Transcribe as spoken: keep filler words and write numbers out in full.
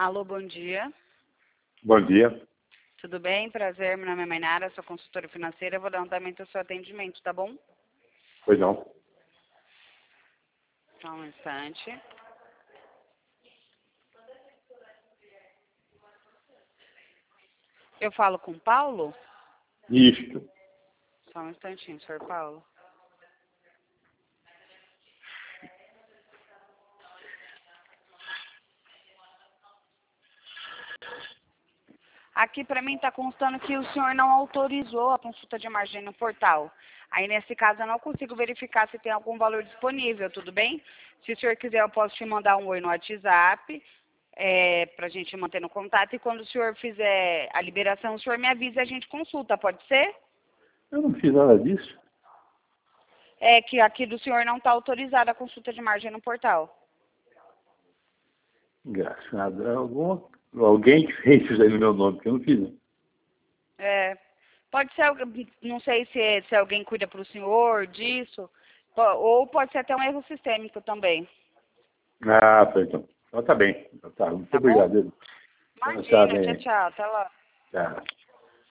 Alô, bom dia. Bom dia. Tudo bem? Prazer, meu nome é Mainara, sou consultora financeira. Eu vou dar um andamento ao seu atendimento, tá bom? Pois não. Só um instante. Eu falo com o Paulo? Isto. Só um instantinho, senhor Paulo. Aqui para mim está constando que o senhor não autorizou a consulta de margem no portal. Aí nesse caso eu não consigo verificar se tem algum valor disponível, tudo bem? Se o senhor quiser eu posso te mandar um oi no WhatsApp, é, para a gente manter no contato. E quando o senhor fizer a liberação, o senhor me avisa e a gente consulta, pode ser? Eu não fiz nada disso. É que aqui do senhor não está autorizada a consulta de margem no portal. Engraçado. Algum, alguém que fez isso aí no meu nome, que eu não fiz. Não. É, pode ser, alguém- não sei se, é- se alguém cuida para o senhor disso, po- ou pode ser até um erro sistêmico também, Ah, foi então. Então tá bem. Então, tá. Muito tá bom? obrigado. Tá Imagina, tchau, bem. tchau, até lá. Tá.